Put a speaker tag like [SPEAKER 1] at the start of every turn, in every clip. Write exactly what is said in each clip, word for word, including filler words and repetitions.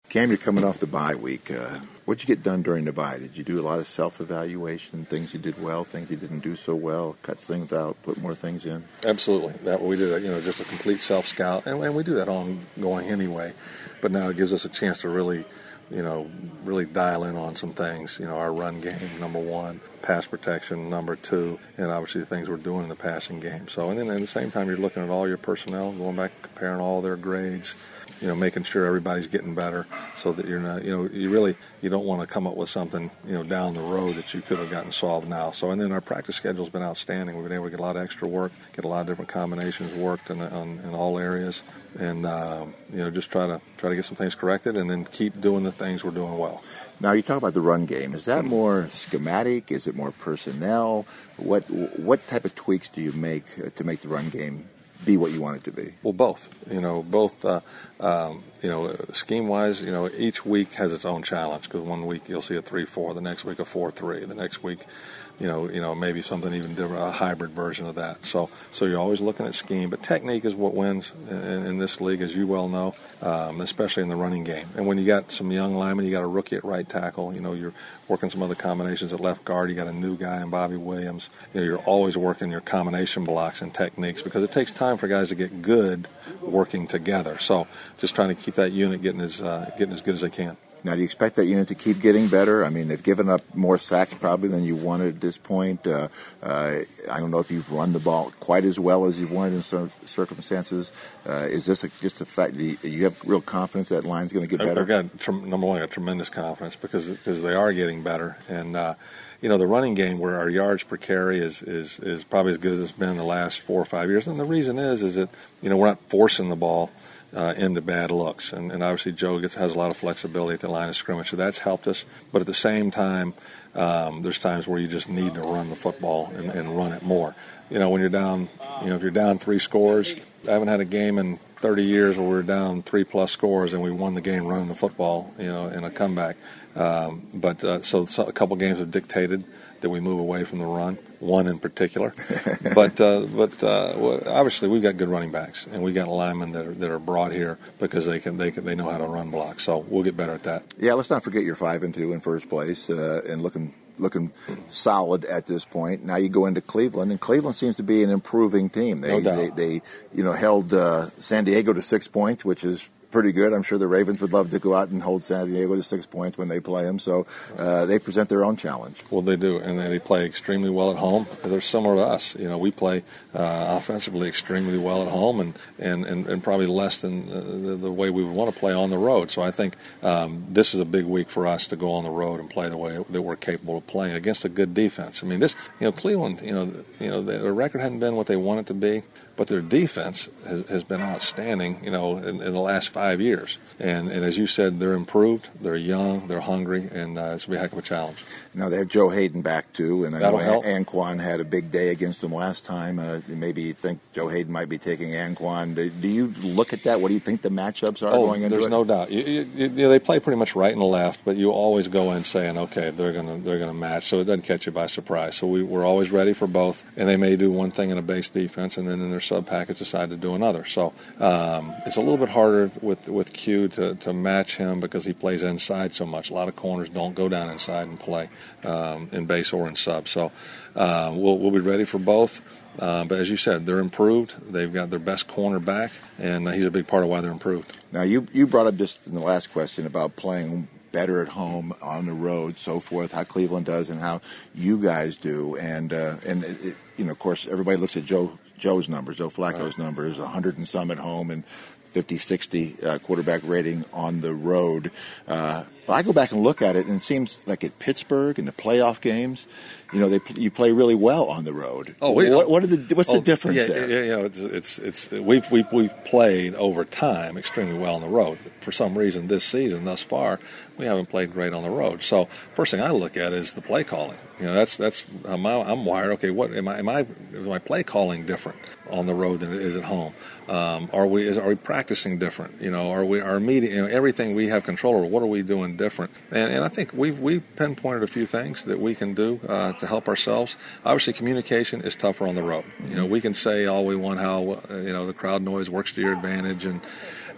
[SPEAKER 1] Cam, you're coming off the bye week. Uh, what'd you get done during the bye? Did you do a lot of self-evaluation, things you did well, things you didn't do so well, cut things out, put more things in?
[SPEAKER 2] Absolutely. That we did, you know, just a complete self-scout, and, and we do that ongoing anyway. But now it gives us a chance to really, you know, really dial in on some things. You know, our run game, number one, pass protection, number two, and obviously the things we're doing in the passing game. So, and then at the same time, you're looking at all your personnel, going back, comparing all their grades, you know, making sure everybody's getting better so that you're not, you know, you really, you don't want to come up with something, you know, down the road that you could have gotten solved now. So, and then our practice schedule's been outstanding. We've been able to get a lot of extra work, get a lot of different combinations worked in, in, in all areas, and, uh, you know, just try to, try to get some things corrected and then keep doing the things we're doing well.
[SPEAKER 1] Now, you talk about the run game. Is that more schematic? Is it more personnel? What, what type of tweaks do you make uh, to make the run game be what you want it to be?
[SPEAKER 2] Well, both. You know, both. Uh, um, you know, scheme-wise, you know, each week has its own challenge. Because one week you'll see a three four, the next week a four three, the next week, you know, you know, maybe something even different, a hybrid version of that. So, so you're always looking at scheme, but technique is what wins in, in this league, as you well know, um, especially in the running game. And when you got some young linemen, you got a rookie at right tackle. You know, you're working some other combinations at left guard. You got a new guy in Bobby Williams. You know, you're always working your combination blocks and techniques because it takes time for guys to get good working together. So, just trying to keep that unit getting as uh, getting as good as they can.
[SPEAKER 1] Now, do you expect that unit to keep getting better? I mean, they've given up more sacks probably than you wanted at this point. Uh, uh, I don't know if you've run the ball quite as well as you wanted in some circumstances. Uh, is this a, just a fact that you have real confidence that line's going to get better?
[SPEAKER 2] I've got, number one, I got tremendous confidence because because they are getting better. And, uh, you know, the running game where our yards per carry is, is, is probably as good as it's been the last four or five years. And the reason is, is that, you know, we're not forcing the ball Uh, into bad looks. And, and obviously Joe gets, has a lot of flexibility at the line of scrimmage, so that's helped us. But at the same time, um, there's times where you just need to run the football and, and run it more. You know, when you're down, you know, if you're down three scores, I haven't had a game in thirty years where we're down three-plus scores and we won the game running the football, you know, in a comeback. Um, but uh, so, so a couple games have dictated that we move away from the run, one in particular. but uh, but uh, well, obviously we've got good running backs, and we got linemen that are, that are brought here because they can they can they know how to run block. So we'll get better at that.
[SPEAKER 1] Yeah, let's not forget you're five and two in first place uh, and looking looking solid at this point. Now you go into Cleveland, and Cleveland seems to be an improving team. They
[SPEAKER 2] no doubt.
[SPEAKER 1] they, they you know held uh, San Diego to six points, which is pretty good. I'm sure the Ravens would love to go out and hold San Diego to six points when they play them. So uh, they present their own challenge.
[SPEAKER 2] Well, they do, and they play extremely well at home. They're similar to us. You know, we play uh, offensively extremely well at home, and and, and, and probably less than uh, the, the way we would want to play on the road. So I think um, this is a big week for us to go on the road and play the way that we're capable of playing against a good defense. I mean, this, you know, Cleveland, you know, you know, their record hadn't been what they want it to be, but their defense has, has been outstanding, you know, in, in the last five years. And, and as you said, they're improved, they're young, they're hungry, and uh, it's going to be a heck of a challenge.
[SPEAKER 1] Now, they have Joe Hayden back, too, and I
[SPEAKER 2] That'll
[SPEAKER 1] know
[SPEAKER 2] help.
[SPEAKER 1] Anquan had a big day against them last time. Uh, maybe you think Joe Hayden might be taking Anquan. Do, do you look at that? What do you think the matchups are
[SPEAKER 2] oh,
[SPEAKER 1] going into
[SPEAKER 2] there's
[SPEAKER 1] it?
[SPEAKER 2] no doubt. You, you, you, they play pretty much right and left, but you always go in saying, okay, they're going to they're going to match, so it doesn't catch you by surprise. So we, we're always ready for both, and they may do one thing in a base defense, and then in their sub-package decide to do another. So um, it's a little bit harder with, with Q to, to match him because he plays inside so much. A lot of corners don't go down inside and play um, in base or in sub. So uh, we'll, we'll be ready for both. Uh, but as you said, they're improved. They've got their best corner back, and uh, he's a big part of why they're improved.
[SPEAKER 1] Now, you, you brought up just in the last question about playing better at home, on the road, so forth, how Cleveland does and how you guys do. And, uh, and it, you know, of course, everybody looks at Joe Joe's numbers, Joe Flacco's right. numbers, one hundred and some at home and fifty sixty uh, quarterback rating on the road. Uh, but I go back and look at it, and it seems like at Pittsburgh in the playoff games, you know, they you play really well on the road.
[SPEAKER 2] Oh, we,
[SPEAKER 1] what, what are the what's
[SPEAKER 2] oh,
[SPEAKER 1] the difference
[SPEAKER 2] yeah,
[SPEAKER 1] there?
[SPEAKER 2] Yeah, you know, it's it's, it's we've we've we've played over time extremely well on the road. For some reason, this season thus far, we haven't played great on the road. So first thing I look at is the play calling. You know, that's that's I'm, I'm wired. Okay, what am I? Am I? Is my play calling different on the road than it is at home? Um, are we? Is, are we practicing different? You know, are we? Our media, you know, everything we have control over. What are we doing different? And, and I think we've we've pinpointed a few things that we can do uh, to help ourselves. Obviously, communication is tougher on the road. You know, we can say all we want how uh, you know the crowd noise works to your advantage and.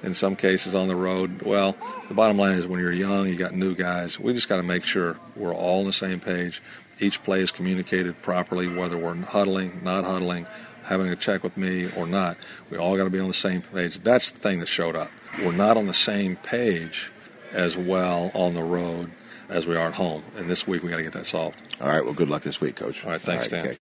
[SPEAKER 2] in some cases on the road. Well, the bottom line is when you're young, you got new guys. We just got to make sure we're all on the same page. Each play is communicated properly, whether we're huddling, not huddling, having a check with me or not. We all got to be on the same page. That's the thing that showed up. We're not on the same page as well on the road as we are at home. And this week we got to get that solved.
[SPEAKER 1] All right. Well, good luck this week, Coach.
[SPEAKER 2] All right. Thanks,
[SPEAKER 1] all right,
[SPEAKER 2] Dan.
[SPEAKER 1] okay.